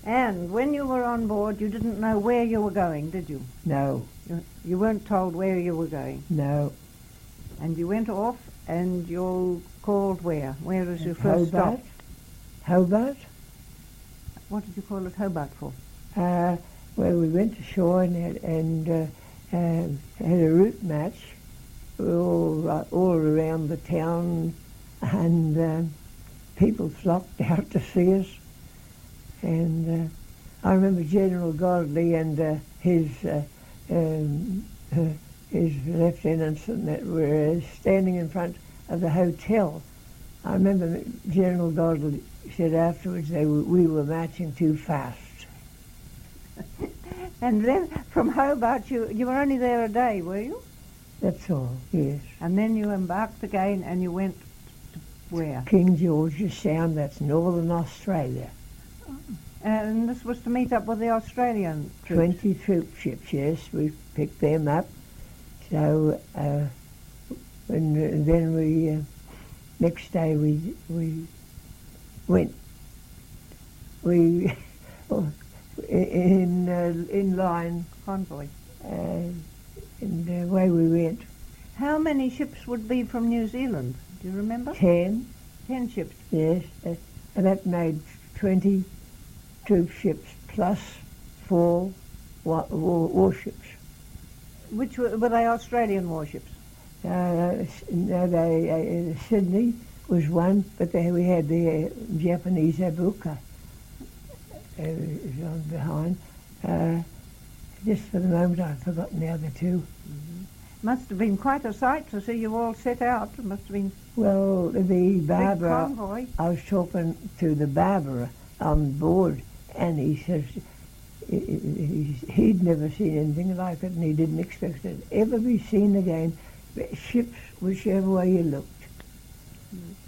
And when you were on board, you didn't know where you were going, did you? No, You weren't told where you were going. no. And you went off and you called where? Where was your first stop? Hobart. Hobart. What did you call it Hobart for? Well, we went ashore and had a route match all around the town, and people flocked out to see us. And I remember General Godley and his lieutenants that were standing in front of the hotel. I remember General Godley said afterwards we were marching too fast. And then from Hobart, you were only there a day, were you? That's all, yes. And then you embarked again and you went to where? King George's Sound, that's Northern Australia. And this was to meet up with the Australian troops? 20 troop ships, yes, we picked them up. So, and then we, next day we went, in line. Convoy. And away we went. How many ships would be from New Zealand? Do you remember? 10. 10 ships. Yes, and that made 20 troop ships plus 4 warships. Which were they Australian warships? No, Sydney was one, but we had the Japanese Abuka on behind. Just for the moment, I've forgotten the other two. Mm-hmm. Must have been quite a sight to see you all set out. It must have been. Well, the Barbara. Big convoy. I was talking to the Barbara on board, and he says he'd never seen anything like it, and he didn't expect it to ever be seen again. Ships, whichever way you looked.